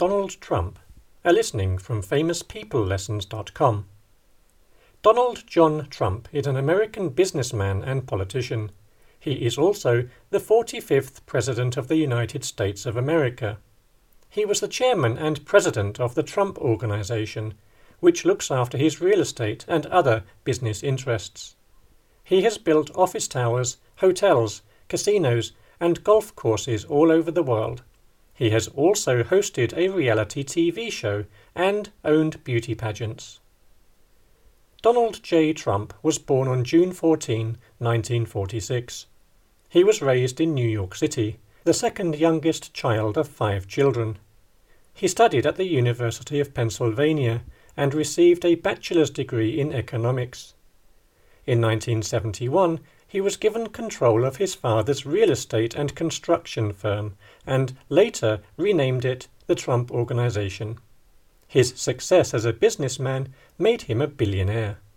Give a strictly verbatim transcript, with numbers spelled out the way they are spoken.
Donald Trump, a listening from famous people lessons dot com. Donald John Trump is an American businessman and politician. He is also the forty-fifth President of the United States of America. He was the chairman and president of the Trump Organization, which looks after his real estate and other business interests. He has built office towers, hotels, casinos, and golf courses all over the world. He has also hosted a reality T V show and owned beauty pageants. Donald J. Trump was born on June fourteenth, nineteen forty-six. He was raised in New York City, the second youngest child of five children. He studied at the University of Pennsylvania and received a bachelor's degree in economics. In nineteen seventy-one, he was given control of his father's real estate and construction firm and later renamed it the Trump Organization. His success as a businessman made him a billionaire.